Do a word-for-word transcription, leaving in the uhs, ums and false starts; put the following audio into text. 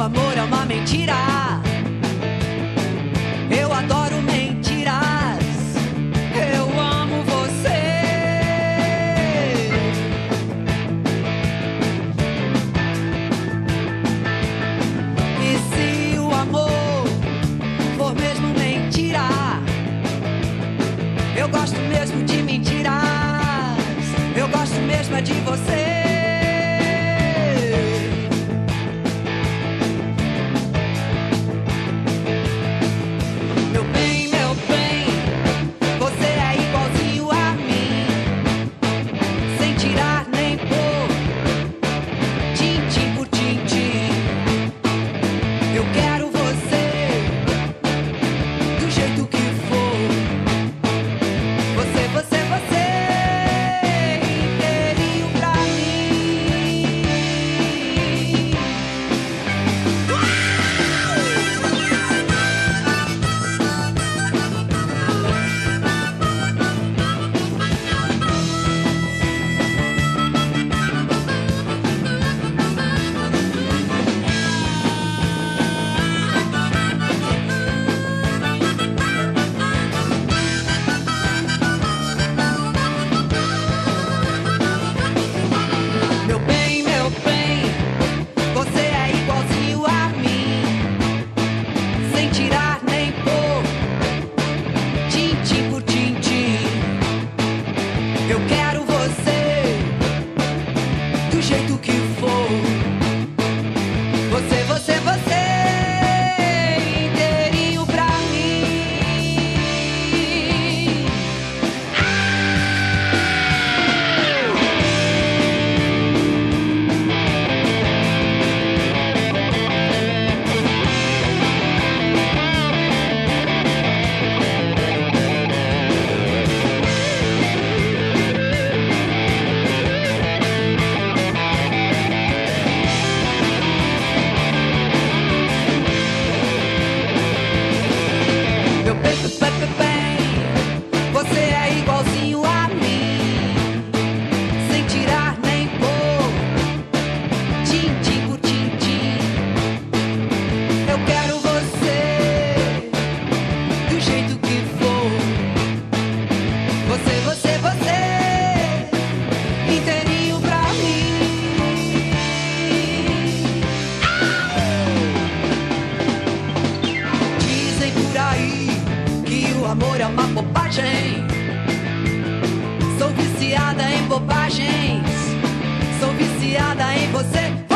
amor é uma mentira. Eu adoro mentiras. Eu amo você. E se o amor for mesmo mentira, eu gosto mesmo de mentiras. Eu gosto mesmo é de você. Eu quero você do jeito que for. Você, você, você inteirinho pra mim. Você é igualzinho a mim, sem tirar nem pôr, tintim por tintim. Eu quero você do jeito que for. Você, você, você inteirinho pra mim. Dizem por aí que o amor é uma bobagem. Sou viciada em bobagens. Sou viciada em você.